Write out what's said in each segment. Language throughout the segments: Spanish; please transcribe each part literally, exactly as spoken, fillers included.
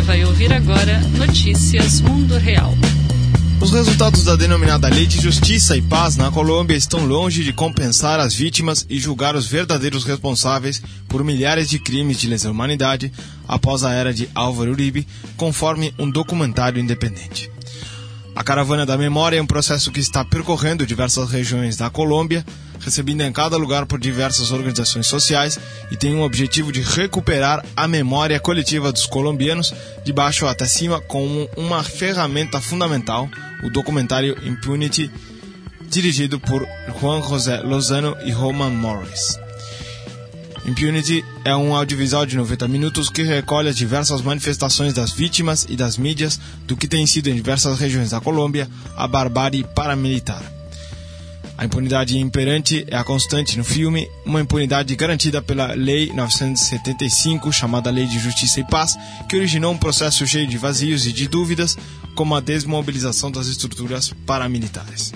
vai ouvir agora Notícias Mundo Real. Os resultados da denominada Lei de Justiça e Paz na Colômbia estão longe de compensar as vítimas e julgar os verdadeiros responsáveis por milhares de crimes de lesa humanidade após a era de Álvaro Uribe, conforme um documentário independente. A Caravana da Memória é um processo que está percorrendo diversas regiões da Colômbia, recebida em cada lugar por diversas organizações sociais, e tem um objetivo de recuperar a memória coletiva dos colombianos de baixo até cima como uma ferramenta fundamental, o documentário Impunity, dirigido por Juan José Lozano e Roman Morris. Impunity é um audiovisual de noventa minutos que recolhe as diversas manifestações das vítimas e das mídias do que tem sido em diversas regiões da Colômbia a barbárie paramilitar. A impunidade imperante é a constante no filme, uma impunidade garantida pela Lei novecentos e setenta e cinco, chamada Lei de Justiça e Paz, que originou um processo cheio de vazios e de dúvidas, como a desmobilização das estruturas paramilitares.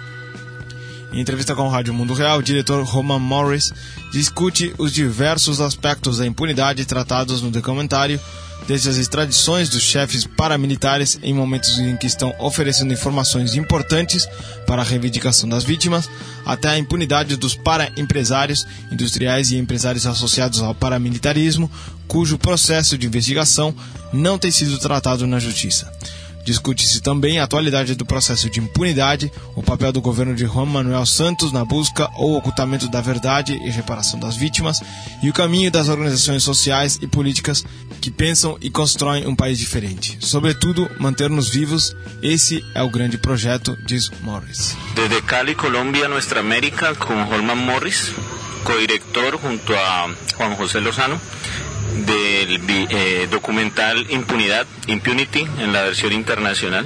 Em entrevista com a Rádio Mundo Real, o diretor Roman Morris discute os diversos aspectos da impunidade tratados no documentário, desde as extradições dos chefes paramilitares em momentos em que estão oferecendo informações importantes para a reivindicação das vítimas, até a impunidade dos para-empresários, industriais e empresários associados ao paramilitarismo, cujo processo de investigação não tem sido tratado na justiça. Discute-se também a atualidade do processo de impunidade, o papel do governo de Juan Manuel Santos na busca ou ocultamento da verdade e reparação das vítimas, e o caminho das organizações sociais e políticas que pensam e constroem um país diferente. Sobretudo, manter-nos vivos, esse é o grande projeto, diz Morris. Desde Cali, Colombia, Nuestra América, con Holman Morris, co-director junto a Juan José Lozano, del eh, documental Impunidad, Impunity, en la versión internacional,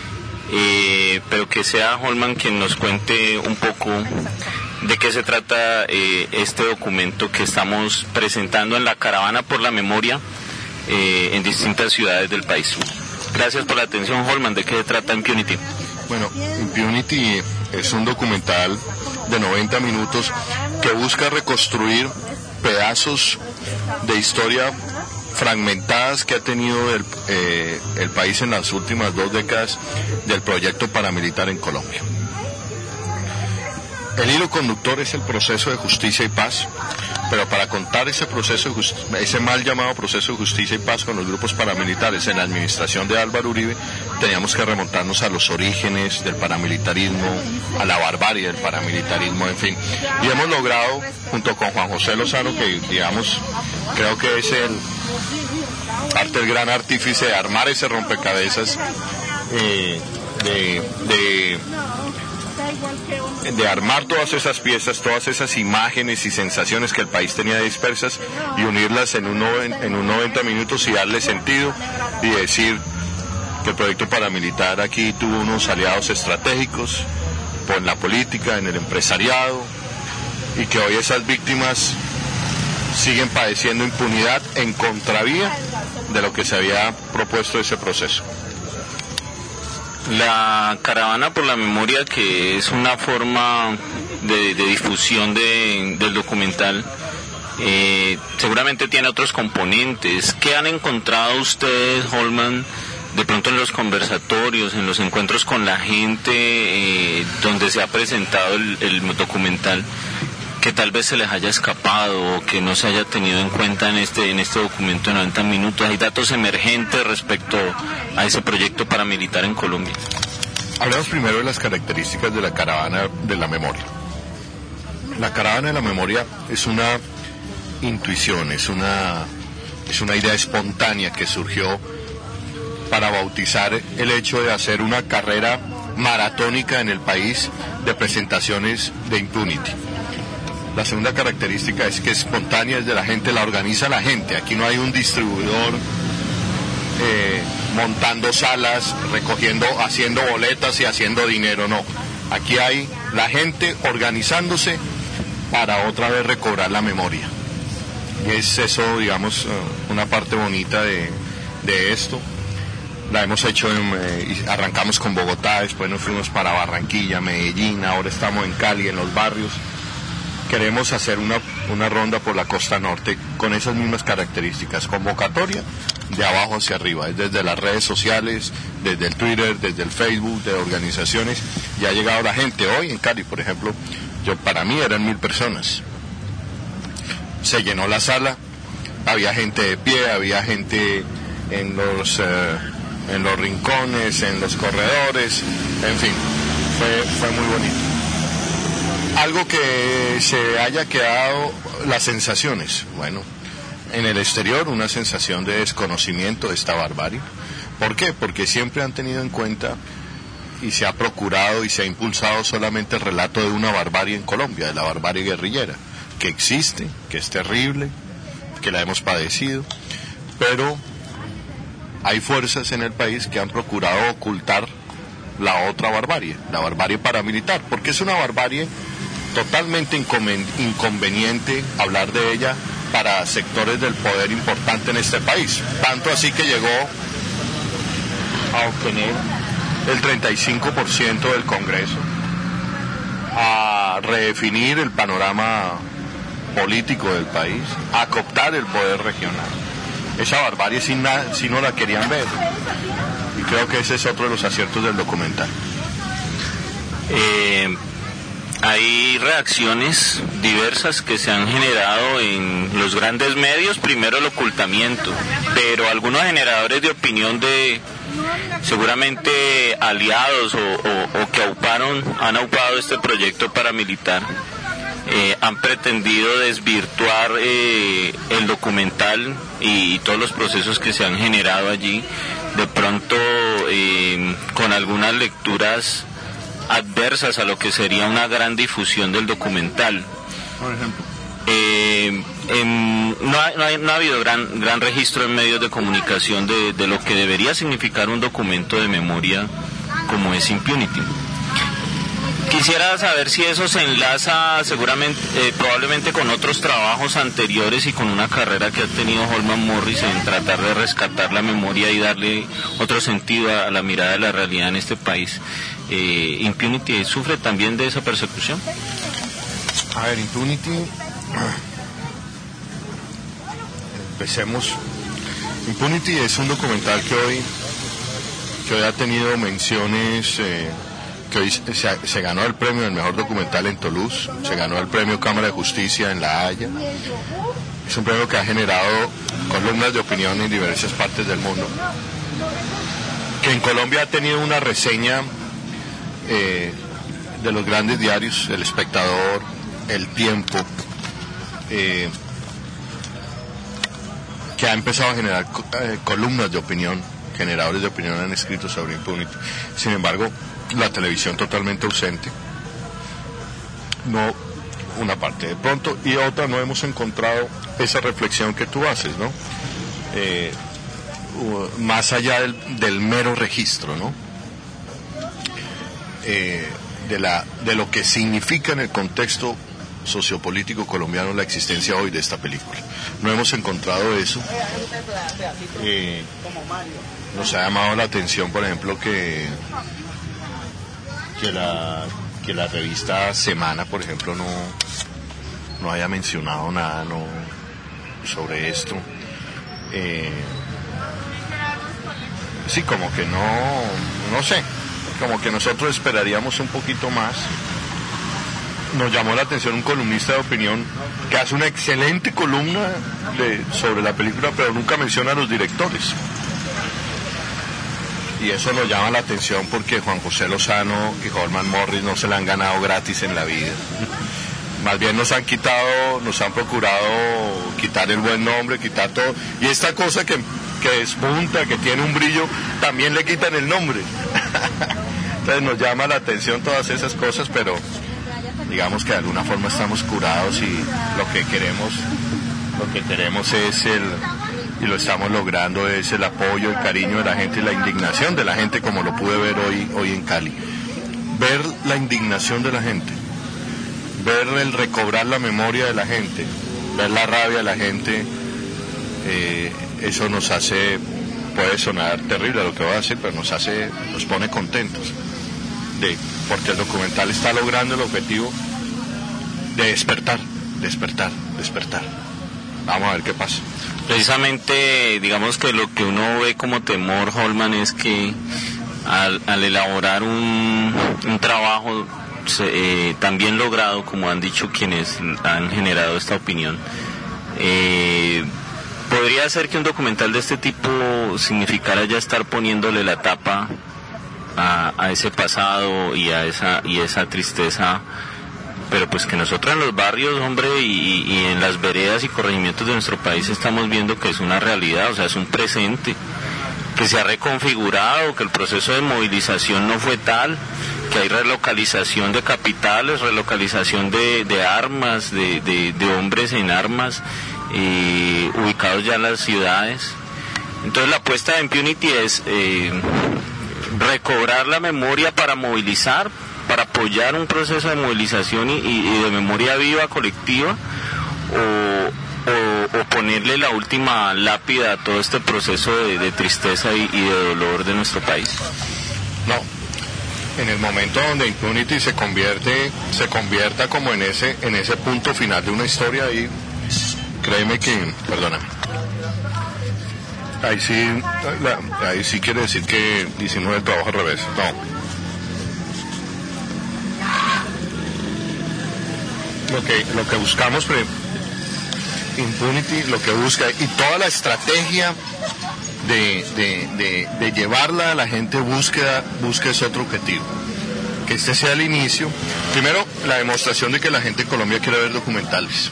eh, pero que sea Holman quien nos cuente un poco de qué se trata eh, este documento que estamos presentando en la Caravana por la Memoria eh, en distintas ciudades del país. Gracias por la atención, Holman. ¿De qué se trata Impunity? Bueno, Impunity es un documental de noventa minutos que busca reconstruir pedazos de historia fragmentadas que ha tenido el, eh, el país en las últimas dos décadas del proyecto paramilitar en Colombia. El hilo conductor es el proceso de justicia y paz, pero para contar ese proceso de just- ese mal llamado proceso de justicia y paz con los grupos paramilitares en la administración de Álvaro Uribe, teníamos que remontarnos a los orígenes del paramilitarismo, a la barbarie del paramilitarismo, en fin. Y hemos logrado, junto con Juan José Lozano, que digamos, creo que es el, arte, el gran artífice de armar ese rompecabezas, eh, de... de de armar todas esas piezas, todas esas imágenes y sensaciones que el país tenía dispersas y unirlas en un, noven, en un noventa minutos y darle sentido y decir que el proyecto paramilitar aquí tuvo unos aliados estratégicos en la política, en el empresariado, y que hoy esas víctimas siguen padeciendo impunidad en contravía de lo que se había propuesto ese proceso. La Caravana por la Memoria, que es una forma de, de difusión de, del documental, eh, seguramente tiene otros componentes. ¿Qué han encontrado ustedes, Holman, de pronto en los conversatorios, en los encuentros con la gente, eh, donde se ha presentado el, el documental, que tal vez se les haya escapado o que no se haya tenido en cuenta en este en este documento de noventa minutos? ¿Hay datos emergentes respecto a ese proyecto paramilitar en Colombia? Hablemos primero de las características de la Caravana de la Memoria. La Caravana de la Memoria es una intuición, es una, es una idea espontánea que surgió para bautizar el hecho de hacer una carrera maratónica en el país de presentaciones de Impunity. La segunda característica es que es espontánea, es de la gente, la organiza la gente. Aquí no hay un distribuidor eh, montando salas, recogiendo, haciendo boletas y haciendo dinero, no. Aquí hay la gente organizándose para otra vez recobrar la memoria. Y es eso, digamos, una parte bonita de, de esto. La hemos hecho, en, eh, arrancamos con Bogotá, después nos fuimos para Barranquilla, Medellín, ahora estamos en Cali, en los barrios. queremos hacer una, una ronda por la costa norte con esas mismas características, convocatoria de abajo hacia arriba, es desde las redes sociales, desde el Twitter, desde el Facebook, de organizaciones, ya ha llegado la gente. Hoy en Cali, por ejemplo, yo para mí eran mil personas, se llenó la sala, había gente de pie, había gente en los eh, en los rincones, en los corredores, en fin, fue, fue muy bonito. Algo que se haya quedado, las sensaciones, bueno, en el exterior una sensación de desconocimiento de esta barbarie. ¿Por qué? Porque siempre han tenido en cuenta y se ha procurado y se ha impulsado solamente el relato de una barbarie en Colombia, de la barbarie guerrillera, que existe, que es terrible, que la hemos padecido, pero hay fuerzas en el país que han procurado ocultar la otra barbarie, la barbarie paramilitar, porque es una barbarie totalmente inconveniente hablar de ella para sectores del poder importante en este país, tanto así que llegó a obtener el treinta y cinco por ciento del Congreso, a redefinir el panorama político del país, a cooptar el poder regional. Esa barbarie si, na, si no la querían ver, y creo que ese es otro de los aciertos del documental. Eh, hay reacciones diversas que se han generado en los grandes medios. Primero el ocultamiento, pero algunos generadores de opinión de seguramente aliados o, o, o que auparon, han aupado este proyecto paramilitar, eh, han pretendido desvirtuar eh, el documental y, y todos los procesos que se han generado allí, de pronto eh, con algunas lecturas adversas a lo que sería una gran difusión del documental. Por ejemplo, eh, en, no, ha, no, ha, no ha habido gran gran registro en medios de comunicación de, de lo que debería significar un documento de memoria como es Impunity. Quisiera saber si eso se enlaza seguramente, eh, probablemente con otros trabajos anteriores y con una carrera que ha tenido Holman Morris en tratar de rescatar la memoria y darle otro sentido a, a la mirada de la realidad en este país. Eh, ¿Impunity sufre también de esa persecución? A ver, Impunity, empecemos. Impunity es un documental que hoy, que hoy ha tenido menciones, eh, que hoy se, se ganó el premio del mejor documental en Toulouse, se ganó el premio Cámara de Justicia en La Haya. Es un premio que ha generado columnas de opinión en diversas partes del mundo, que en Colombia ha tenido una reseña eh, de los grandes diarios, El Espectador, El Tiempo, eh, que ha empezado a generar eh, columnas de opinión, generadores de opinión han escrito sobre Impunity. Sin embargo, la televisión totalmente ausente, no una parte de pronto, y otra no hemos encontrado esa reflexión que tú haces, ¿no? Eh, uh, más allá del, del mero registro, ¿no? Eh, de, la, de lo que significa en el contexto sociopolítico colombiano la existencia hoy de esta película. No hemos encontrado eso. Eh, nos ha llamado la atención, por ejemplo, que que la que la revista Semana, por ejemplo, no no haya mencionado nada no sobre esto. Eh, sí, como que no no sé, como que nosotros esperaríamos un poquito más. Nos llamó la atención un columnista de opinión que hace una excelente columna de, sobre la película, pero nunca menciona a los directores. Y eso nos llama la atención porque Juan José Lozano y Holman Morris no se la han ganado gratis en la vida. Más bien nos han quitado, nos han procurado quitar el buen nombre, quitar todo. Y esta cosa que, que despunta, que tiene un brillo, también le quitan el nombre. Entonces nos llama la atención todas esas cosas, pero digamos que de alguna forma estamos curados y lo que queremos, lo que queremos es el, y lo estamos logrando, es el apoyo, el cariño de la gente y la indignación de la gente, como lo pude ver hoy, hoy en Cali. Ver la indignación de la gente, ver el recobrar la memoria de la gente, ver la rabia de la gente, eh, eso nos hace, puede sonar terrible lo que voy a decir, pero nos hace, nos pone contentos. De, porque el documental está logrando el objetivo de despertar, despertar, despertar. Vamos a ver qué pasa. Precisamente, digamos que lo que uno ve como temor, Holman, es que al, al elaborar un, un trabajo eh, tan bien logrado, como han dicho quienes han generado esta opinión, eh, podría ser que un documental de este tipo significara ya estar poniéndole la tapa a, a ese pasado y a esa y esa tristeza, pero pues que nosotros en los barrios, hombre, y, y en las veredas y corregimientos de nuestro país estamos viendo que es una realidad, o sea, es un presente que se ha reconfigurado, que el proceso de movilización no fue tal, que hay relocalización de capitales, relocalización de, de armas, de, de, de hombres en armas, eh, ubicados ya en las ciudades. Entonces la apuesta de Impunity es eh, recobrar la memoria para movilizar, para apoyar un proceso de movilización y, y de memoria viva colectiva, o, o, o ponerle la última lápida a todo este proceso de, de tristeza y, y de dolor de nuestro país. No, en el momento donde Impunity se convierte, se convierta como en ese, en ese punto final de una historia, ahí, créeme que, perdóname, ahí sí, la, ahí sí quiere decir que hicimos el trabajo al revés. No. Lo que, lo que buscamos, pre, Impunity, lo que busca, y toda la estrategia de, de, de, de llevarla a la gente búsqueda, busca ese otro objetivo. Que este sea el inicio. Primero, la demostración de que la gente en Colombia quiere ver documentales.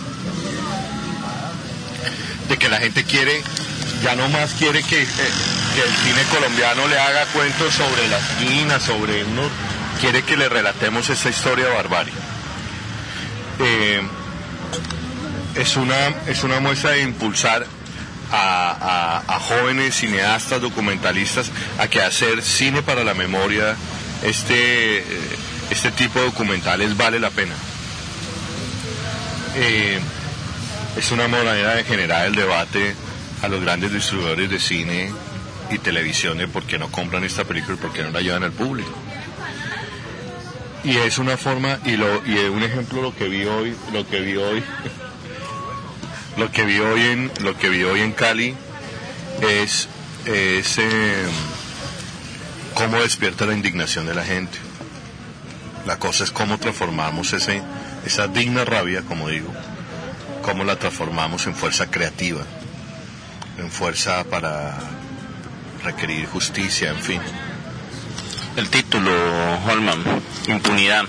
De que la gente quiere, ya no más quiere que, eh, que el cine colombiano le haga cuentos sobre la esquina, sobre uno, quiere que le relatemos esta historia de barbarie. Eh, es una es una muestra de impulsar a, a, a jóvenes cineastas, documentalistas, a que hacer cine para la memoria, este este tipo de documentales vale la pena. Eh, es una manera de generar el debate a los grandes distribuidores de cine y televisión de por qué no compran esta película y por qué no la llevan al público. Y es una forma, y lo y es un ejemplo lo que vi hoy, lo que vi hoy, lo que vi hoy en lo que vi hoy en Cali es, es eh, cómo despierta la indignación de la gente. La cosa es cómo transformamos ese esa digna rabia, como digo, cómo la transformamos en fuerza creativa, en fuerza para requerir justicia, en fin. El título, Holman, Impunidad.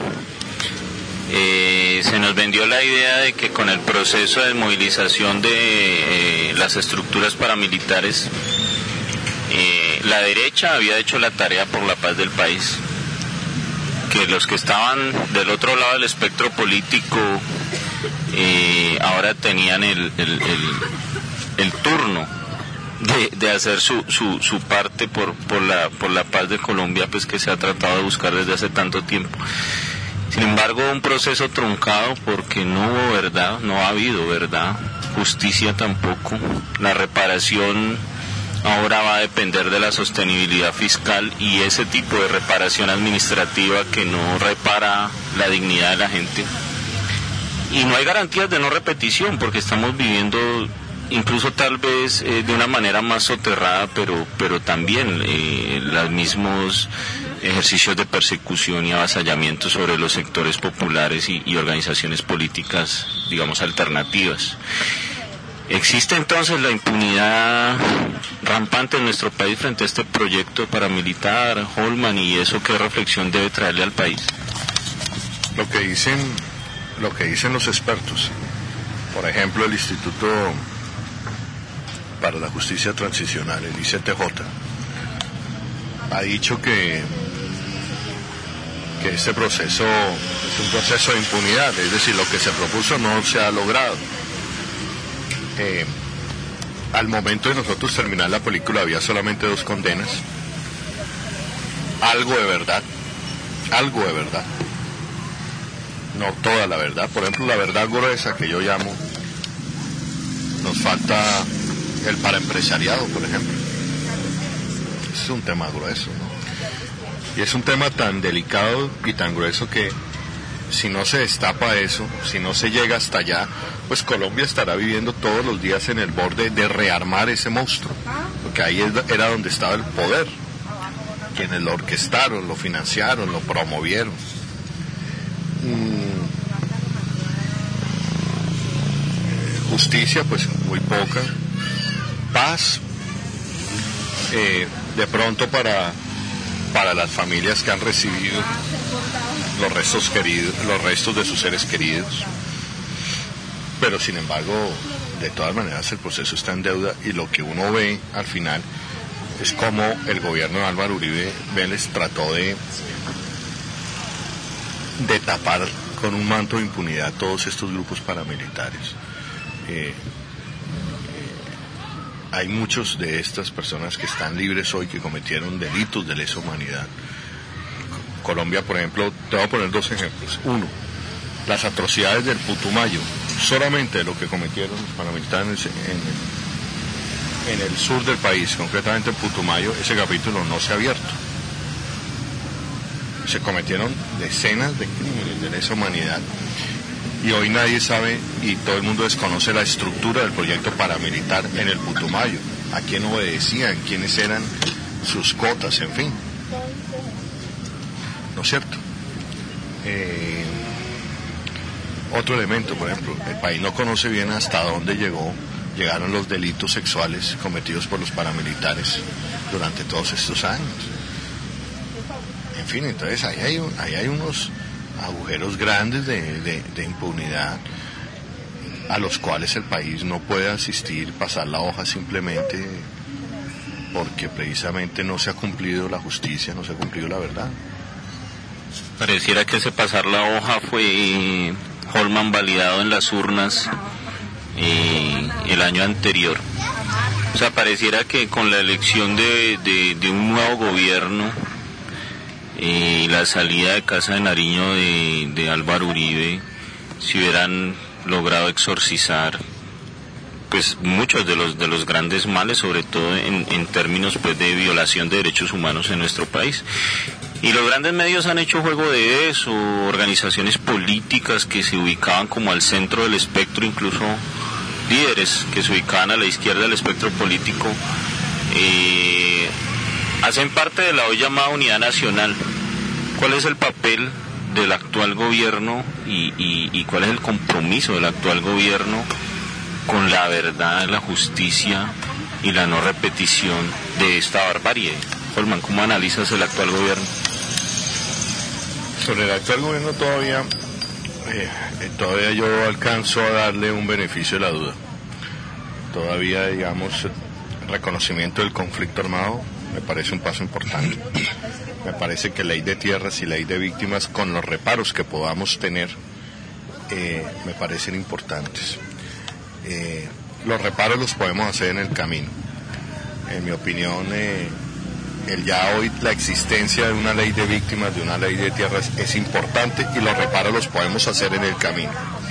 Eh, se nos vendió la idea de que con el proceso de movilización de eh, las estructuras paramilitares, eh, la derecha había hecho la tarea por la paz del país, que los que estaban del otro lado del espectro político eh, ahora tenían el, el, el, el turno De, de hacer su, su, su parte por, por, la, por la paz de Colombia, pues que se ha tratado de buscar desde hace tanto tiempo. Sin embargo, un proceso truncado porque no hubo verdad, no ha habido verdad, justicia tampoco. La reparación ahora va a depender de la sostenibilidad fiscal y ese tipo de reparación administrativa que no repara la dignidad de la gente. Y no hay garantías de no repetición porque estamos viviendo incluso tal vez eh, de una manera más soterrada, pero pero también eh, los mismos ejercicios de persecución y avasallamiento sobre los sectores populares y, y organizaciones políticas, digamos, alternativas. ¿Existe entonces la impunidad rampante en nuestro país frente a este proyecto paramilitar, Holman, y eso qué reflexión debe traerle al país? Lo que dicen, lo que dicen los expertos, por ejemplo, el Instituto para la Justicia Transicional, el I C T J, ha dicho que, que este proceso es un proceso de impunidad, es decir, lo que se propuso no se ha logrado. Eh, al momento de nosotros terminar la película había solamente dos condenas, algo de verdad, algo de verdad, no toda la verdad. Por ejemplo, la verdad gruesa que yo llamo, nos falta el paraempresariado, por ejemplo. Es un tema grueso, ¿no? Y es un tema tan delicado y tan grueso que si no se destapa eso, si no se llega hasta allá, pues Colombia estará viviendo todos los días en el borde de rearmar ese monstruo, porque ahí era donde estaba el poder, quienes lo orquestaron, lo financiaron, lo promovieron. Mm. Justicia, pues muy poca. Paz, eh, de pronto para, para las familias que han recibido los restos queridos, los restos de sus seres queridos, pero sin embargo, de todas maneras el proceso está en deuda, y lo que uno ve al final es como el gobierno de Álvaro Uribe Vélez trató de de tapar con un manto de impunidad todos estos grupos paramilitares. Eh, eh, hay muchos de estas personas que están libres hoy, que cometieron delitos de lesa humanidad. Colombia, por ejemplo, te voy a poner dos ejemplos. Uno, las atrocidades del Putumayo, solamente lo que cometieron los paramilitares en el, en el sur del país, concretamente en Putumayo, ese capítulo no se ha abierto. Se cometieron decenas de crímenes de lesa humanidad, y hoy nadie sabe y todo el mundo desconoce la estructura del proyecto paramilitar en el Putumayo, a quién obedecían, quiénes eran sus cotas, en fin. ¿No es cierto? Eh, otro elemento, por ejemplo, el país no conoce bien hasta dónde llegó, llegaron los delitos sexuales cometidos por los paramilitares durante todos estos años. En fin, entonces ahí hay, ahí hay unos agujeros grandes de, de, de impunidad a los cuales el país no puede asistir, pasar la hoja simplemente porque precisamente no se ha cumplido la justicia, no se ha cumplido la verdad. Pareciera que ese pasar la hoja fue eh, Holman validado en las urnas eh, el año anterior. O sea, pareciera que con la elección de, de, de un nuevo gobierno y eh, la salida de Casa de Nariño de, de Álvaro Uribe, si hubieran logrado exorcizar pues muchos de los de los grandes males, sobre todo en, en términos pues de violación de derechos humanos en nuestro país. Y los grandes medios han hecho juego de eso, organizaciones políticas que se ubicaban como al centro del espectro, incluso líderes que se ubicaban a la izquierda del espectro político, eh, hacen parte de la hoy llamada Unidad Nacional. ¿Cuál es el papel del actual gobierno y, y, y cuál es el compromiso del actual gobierno con la verdad, la justicia y la no repetición de esta barbarie? Holman, ¿cómo analizas el actual gobierno? Sobre el actual gobierno todavía eh, todavía yo alcanzo a darle un beneficio de la duda. Todavía, digamos, reconocimiento del conflicto armado me parece un paso importante. Me parece que ley de tierras y ley de víctimas, con los reparos que podamos tener, eh, me parecen importantes. Eh, los reparos los podemos hacer en el camino. En mi opinión, eh, el ya hoy la existencia de una ley de víctimas, de una ley de tierras es importante, y los reparos los podemos hacer en el camino.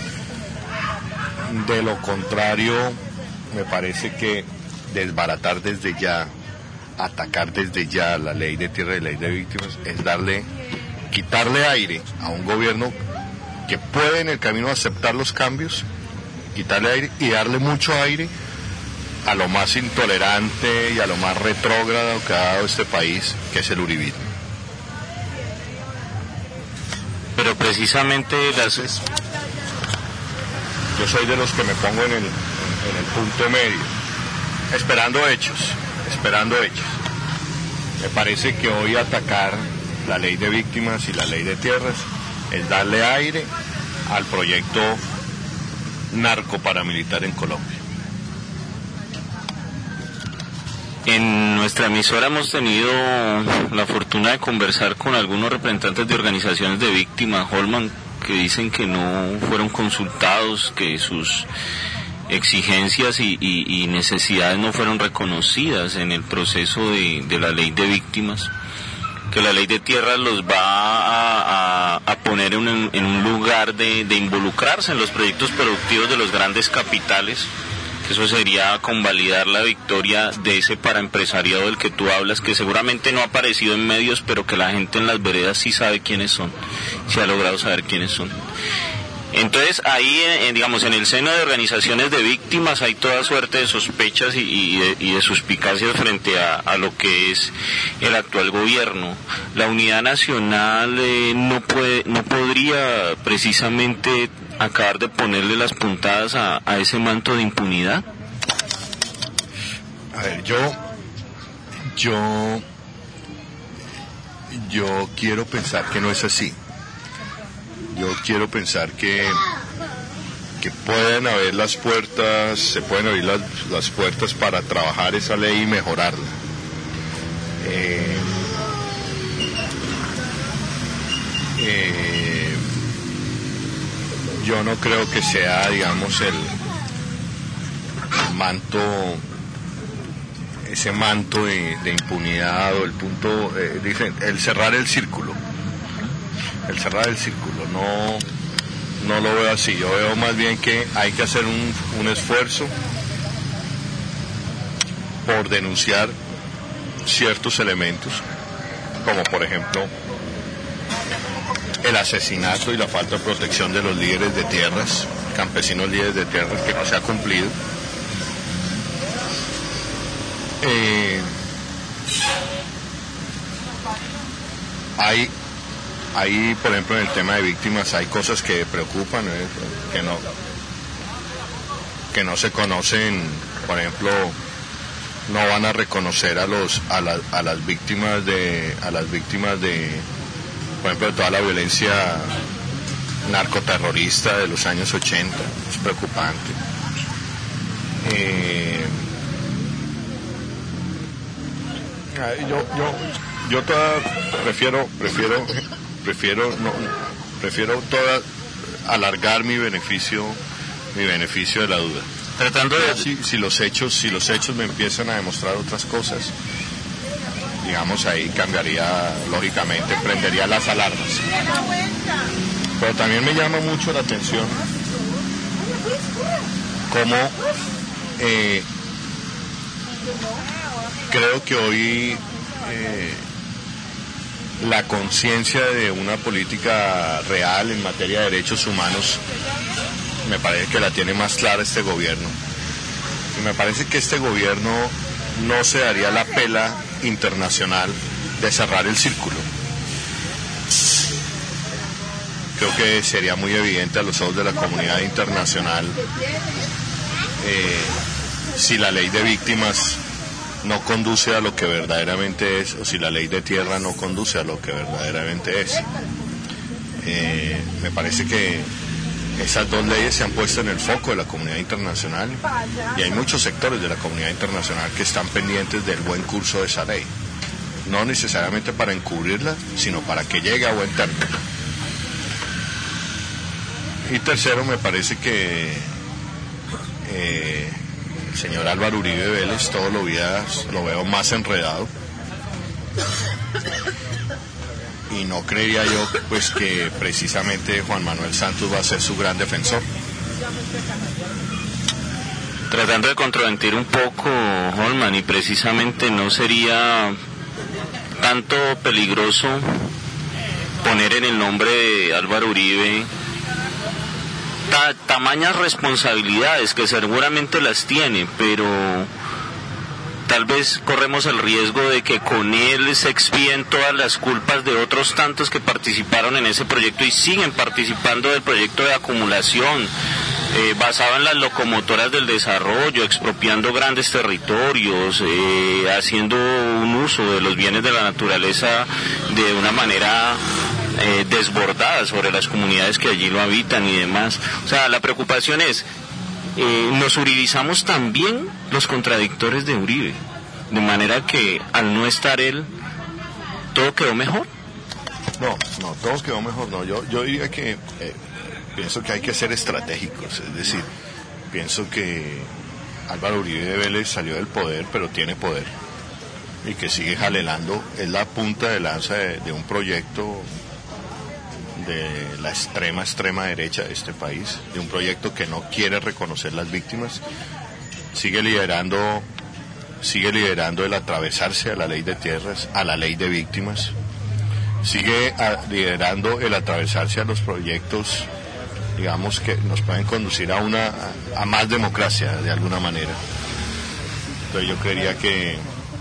De lo contrario, me parece que desbaratar desde ya, atacar desde ya la ley de tierra y la ley de víctimas es darle, quitarle aire a un gobierno que puede en el camino aceptar los cambios, quitarle aire y darle mucho aire a lo más intolerante y a lo más retrógrado que ha dado este país, que es el uribismo. Pero precisamente las... yo soy de los que me pongo en el, en el punto medio, esperando hechos, esperando hechos. Me parece que hoy atacar la ley de víctimas y la ley de tierras es darle aire al proyecto narco paramilitar en Colombia. En nuestra emisora hemos tenido la fortuna de conversar con algunos representantes de organizaciones de víctimas, Holman, que dicen que no fueron consultados, que sus exigencias y, y, y necesidades no fueron reconocidas en el proceso de, de la ley de víctimas, que la ley de tierras los va a, a, a poner en un, en un lugar de, de involucrarse en los proyectos productivos de los grandes capitales. Eso sería convalidar la victoria de ese paraempresariado del que tú hablas, que seguramente no ha aparecido en medios, pero que la gente en las veredas sí sabe quiénes son. se ha logrado saber quiénes son. Entonces ahí, eh, digamos, en el seno de organizaciones de víctimas hay toda suerte de sospechas y, y, de, y de suspicacias frente a, a lo que es el actual gobierno. La Unidad Nacional eh, no puede, no podría precisamente acabar de ponerle las puntadas a, a ese manto de impunidad. A ver, yo, yo, yo quiero pensar que no es así. Yo quiero pensar que, que pueden haber las puertas, se pueden abrir las, las puertas para trabajar esa ley y mejorarla. Eh, eh, yo no creo que sea, digamos, el, el manto, ese manto de, de impunidad o el punto, eh, dicen, el cerrar el círculo. El cerrar el círculo, no, no lo veo así. Yo veo más bien que hay que hacer un, un esfuerzo por denunciar ciertos elementos, como por ejemplo el asesinato y la falta de protección de los líderes de tierras, campesinos líderes de tierras, que no se ha cumplido. Eh, hay Ahí, por ejemplo, en el tema de víctimas hay cosas que preocupan, ¿eh? que no que no se conocen. Por ejemplo, no van a reconocer a los a, la, a las víctimas de a las víctimas de por ejemplo de toda la violencia narcoterrorista de los años ochenta. Es preocupante. Eh, yo yo yo toda, prefiero prefiero prefiero no prefiero toda alargar mi beneficio mi beneficio de la duda, tratando de si, si los hechos si los hechos me empiezan a demostrar otras cosas, digamos, ahí cambiaría, lógicamente prendería las alarmas. Pero también me llama mucho la atención cómo eh, creo que hoy eh, la conciencia de una política real en materia de derechos humanos me parece que la tiene más clara este gobierno. Y me parece que este gobierno no se daría la pela internacional de cerrar el círculo. Creo que sería muy evidente a los ojos de la comunidad internacional eh, si la ley de víctimas no conduce a lo que verdaderamente es, o si la ley de tierra no conduce a lo que verdaderamente es. Eh, me parece que esas dos leyes se han puesto en el foco de la comunidad internacional y hay muchos sectores de la comunidad internacional que están pendientes del buen curso de esa ley, no necesariamente para encubrirla, sino para que llegue a buen término. Y tercero, me parece que eh, el señor Álvaro Uribe Vélez todo lo, vía, lo veo más enredado, y no creería yo pues que precisamente Juan Manuel Santos va a ser su gran defensor. Tratando de contravenir un poco, Holman, y precisamente no sería tanto peligroso poner en el nombre de Álvaro Uribe ta, tamañas responsabilidades, que seguramente las tiene, pero tal vez corremos el riesgo de que con él se expíen todas las culpas de otros tantos que participaron en ese proyecto y siguen participando del proyecto de acumulación eh, basado en las locomotoras del desarrollo, expropiando grandes territorios, eh, haciendo un uso de los bienes de la naturaleza de una manera eh, desbordada sobre las comunidades que allí lo habitan y demás. O sea, la preocupación es, Eh, nos uribizamos también los contradictores de Uribe, de manera que al no estar él, ¿todo quedó mejor? No, no, todo quedó mejor, no, yo, yo diría que eh, pienso que hay que ser estratégicos, es decir, pienso que Álvaro Uribe Vélez salió del poder, pero tiene poder, y que sigue jalelando, es la punta de lanza de, de un proyecto de la extrema, extrema derecha de este país, de un proyecto que no quiere reconocer las víctimas, sigue liderando, sigue liderando el atravesarse a la ley de tierras, a la ley de víctimas, sigue a, liderando el atravesarse a los proyectos, digamos, que nos pueden conducir a una a, a más democracia de alguna manera. Entonces yo creería que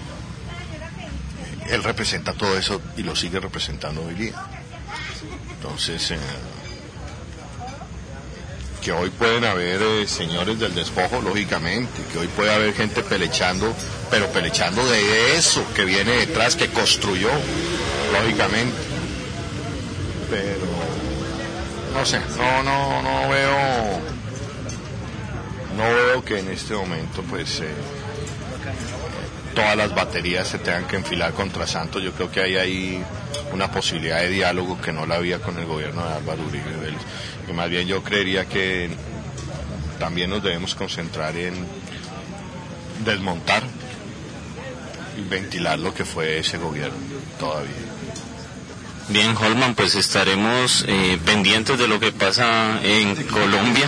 él representa todo eso y lo sigue representando hoy día. Entonces, eh, que hoy pueden haber eh, señores del despojo, lógicamente, que hoy puede haber gente pelechando, pero pelechando de eso que viene detrás, que construyó, lógicamente. Pero, no sé, no, no, no veo, no veo que en este momento, pues, eh, todas las baterías se tengan que enfilar contra Santos. Yo creo que hay ahí una posibilidad de diálogo que no la había con el gobierno de Álvaro Uribe Vélez. Y más bien yo creería que también nos debemos concentrar en desmontar y ventilar lo que fue ese gobierno todavía. Bien, Holman, pues estaremos eh, pendientes de lo que pasa en Colombia.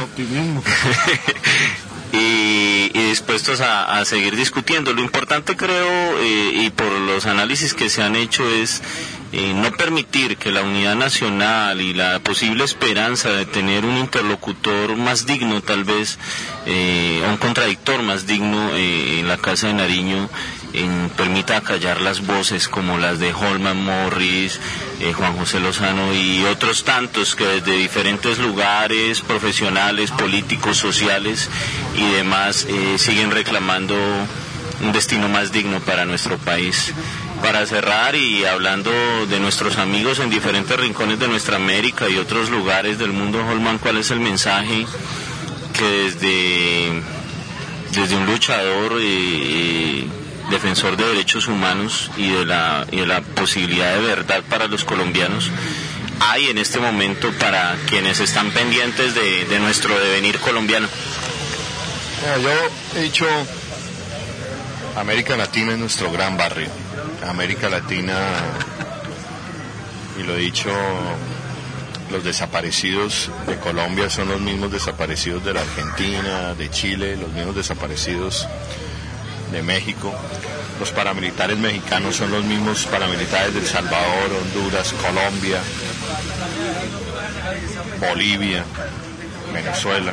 Y, y dispuestos a, a seguir discutiendo. Lo importante, creo, eh, y por los análisis que se han hecho, es eh, no permitir que la unidad nacional y la posible esperanza de tener un interlocutor más digno, tal vez, eh, un contradictor más digno eh, en la Casa de Nariño, en, permita acallar las voces como las de Holman Morris, eh, Juan José Lozano y otros tantos que desde diferentes lugares profesionales, políticos, sociales y demás eh, siguen reclamando un destino más digno para nuestro país. Para cerrar, y hablando de nuestros amigos en diferentes rincones de nuestra América y otros lugares del mundo, Holman, ¿cuál es el mensaje que desde, desde un luchador eh, defensor de derechos humanos y de la y de la posibilidad de verdad para los colombianos hay en este momento para quienes están pendientes de, de nuestro devenir colombiano? Mira, yo he dicho, América Latina es nuestro gran barrio. América Latina, y lo he dicho, los desaparecidos de Colombia son los mismos desaparecidos de la Argentina, de Chile, los mismos desaparecidos de México. Los paramilitares mexicanos son los mismos paramilitares de El Salvador, Honduras, Colombia, Bolivia, Venezuela.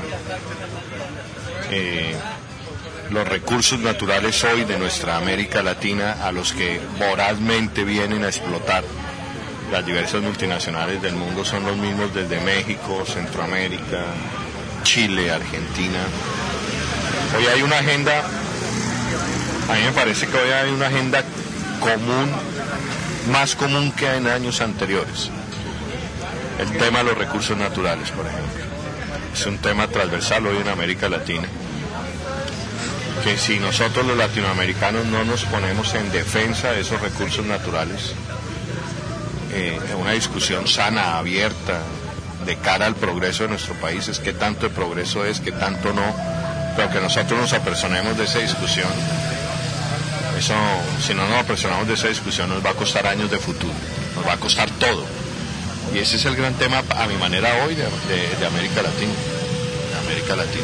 Eh, los recursos naturales hoy de nuestra América Latina, a los que vorazmente vienen a explotar las diversas multinacionales del mundo, son los mismos desde México, Centroamérica, Chile, Argentina. Hoy hay una agenda, a mí me parece que hoy hay una agenda común, más común que en años anteriores. El tema de los recursos naturales, por ejemplo, es un tema transversal hoy en América Latina, que si nosotros los latinoamericanos no nos ponemos en defensa de esos recursos naturales, eh, una discusión sana, abierta, de cara al progreso de nuestro país, es qué tanto de progreso es, qué tanto no, pero que nosotros nos apersonemos de esa discusión, eso, si no nos apersonamos de esa discusión, nos va a costar años de futuro, nos va a costar todo, y ese es el gran tema, a mi manera, hoy de, de, de América Latina, de América Latina.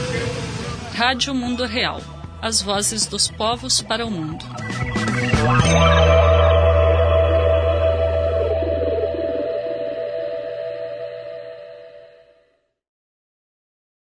Rádio Mundo Real. As vozes dos povos para o mundo.